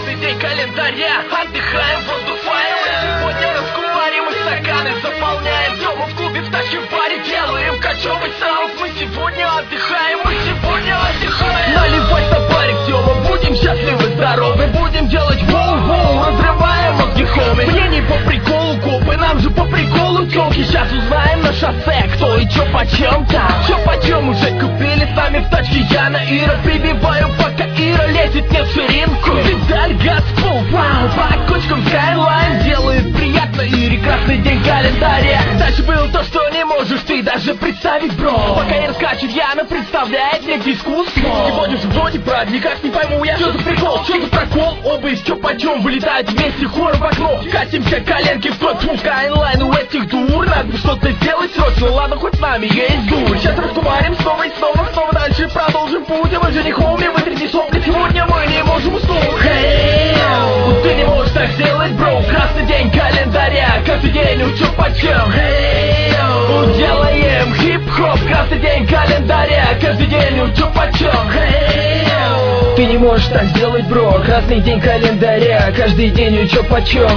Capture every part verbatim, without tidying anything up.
красный день календаря. Отдыхаем, воздухаем, и сегодня раскупариваем стаканы, заполняем дома в клубе, в тачке, в баре, делаем кочевый саунд. Мы сегодня отдыхаем, мы сегодня отдыхаем. Наливай стопарик, Тёма, будем счастливы, здоровы, будем делать воу-воу, разрываем мозги, хоми. Мне не по приколу копы, нам же по приколу тёлки. Сейчас узнаем на шоссе, кто и чё почем там. Чё почем уже купили сами в тачке Яна, Ира. Прибиваю, пока Ира лезет не в ширинку. Педаль, газ, пол, вау, по кочкам Skyline делает приятно Ире красный день календаря. Дальше было то, что не можешь ты даже представить, бро. Пока Ира скачет, Яна представляет мне искусство. Сегодня же вроде праздник, как не пойму я, что за прикол, что за прокол. Оба из чё почем вылетают вместе хором в окно. Катимся коленки в тот Skyline у этих дур. Надо бы что-то сделать срочно, ладно, хоть с нами есть дурь. Сейчас раскумарим снова и снова, снова дальше продолжим путь. А мы же не хоми, вытрите сопли, сегодня мы не можем уснуть. Hey, ты не можешь так сделать, бро, красный день календаря. Каждый день у чё почем. Hey, делаем хип-хоп, красный день календаря. Каждый день у чё почем. Hey, ты не можешь так сделать, бро, красный день календаря. Каждый день у чё почем.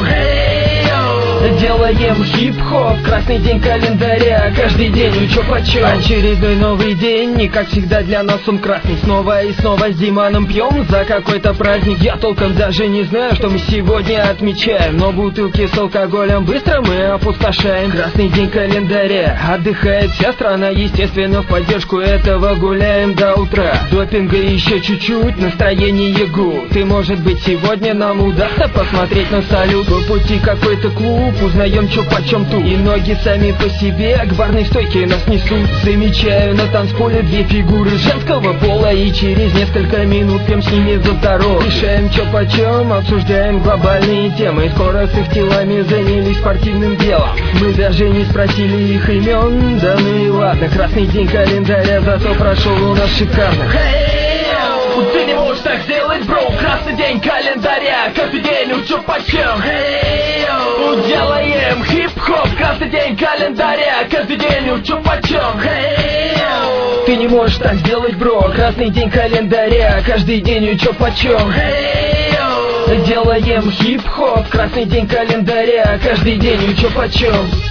Делаем хип-хоп, красный день календаря. Каждый день у чё почем. Очередной новый день, и как всегда для нас он красный. Снова и снова с Диманом пьем за какой-то праздник. Я толком даже не знаю, что мы сегодня отмечаем, но бутылки с алкоголем быстро мы опустошаем. Красный день календаря, отдыхает вся страна. Естественно, в поддержку этого гуляем до утра. Допинга еще чуть-чуть, настроение гу. Ты, может быть, сегодня нам удастся посмотреть на салют. По пути какой-то клуб, узнаем чё почем тут. И ноги сами по себе к барной стойке нас несут. Замечаю на танцполе две фигуры женского пола, и через несколько минут пьем с ними за здоровье. Решаем чё почем, обсуждаем глобальные темы. Скоро с их телами занялись спортивным делом. Мы даже не спросили их имен, да ну и ладно. Красный день календаря зато прошел у нас шикарно. Hey, ты не можешь так сделать, бро, красный день календаря. Каждый день у чё почем. Hey, делаем хип-хоп, красный день календаря. Каждый день у чё почем. Hey, ты не можешь так сделать, бро, красный день календаря. Каждый день у чё почем. Hey, делаем хип-хоп, красный день календаря. Каждый день у чё почем.